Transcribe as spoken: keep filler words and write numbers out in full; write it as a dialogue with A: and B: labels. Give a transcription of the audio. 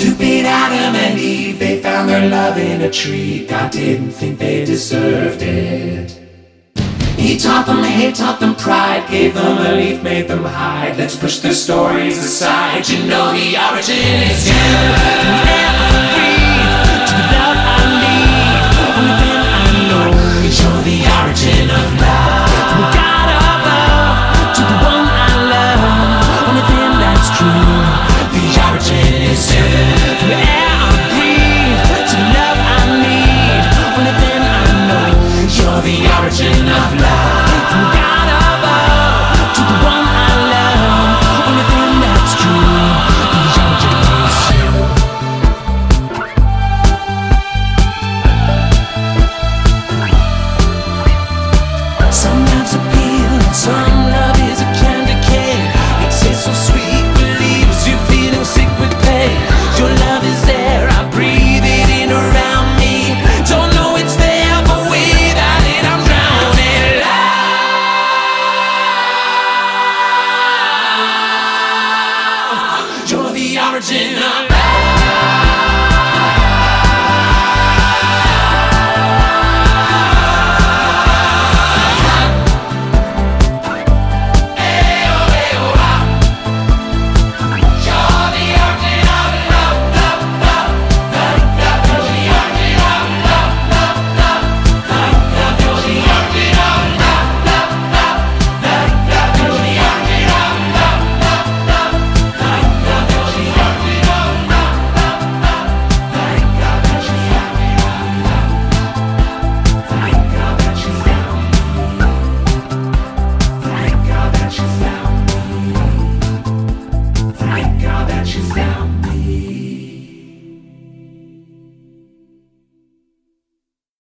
A: Stupid Adam and Eve, they found their love in a tree. God didn't think they deserved it. He taught them hate, taught them pride, gave them a leaf, made them hide. Let's push their stories aside. You know the origin is you. To the love I need, only then I know you're the origin of love. From the God of love to the one I love, only then that's true. The origin is you. From the air I breathe to the love I need, only then I know you're the origin of love. From the God of love to the one I love, only then that's true. The origin is you. Some love's a pill, some love is a candy cane. It tastes so sweet, believes you're feeling sick with pain. Your love is there, I breathe it in around me. Don't know it's there, but without it I'm drowning. Love, you're the origin of